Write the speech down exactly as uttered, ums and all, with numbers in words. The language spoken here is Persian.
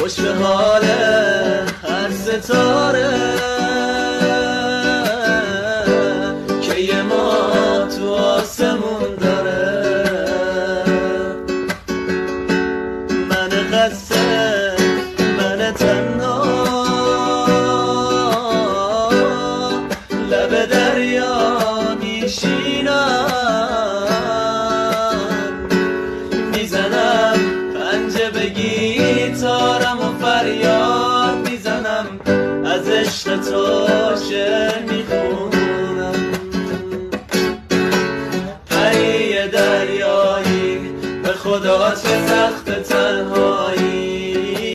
خوش به حال هر ستاره که یه ما تو آسمون داره. من قصه من تنها لب دریا میشینم، میزنم پنجه به گیتارم و فریاد میزنم از عشق تو.